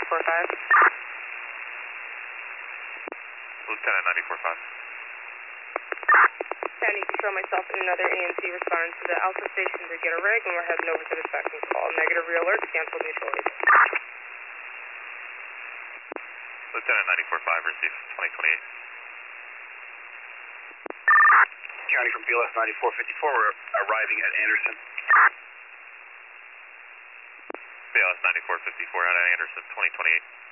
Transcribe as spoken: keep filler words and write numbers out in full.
ninety-four five. Lieutenant ninety-four five. I need to throw myself in another A N C responding to the Alpha station to get a rig, and we're heading over to the second call. Negative re-alert, cancel neutral radio. Lieutenant ninety-four five, receive twenty twenty-eight. County from B L S ninety-four fifty-four, we're arriving at Anderson. B L S ninety-four fifty-four out of Anderson, twenty twenty-eight.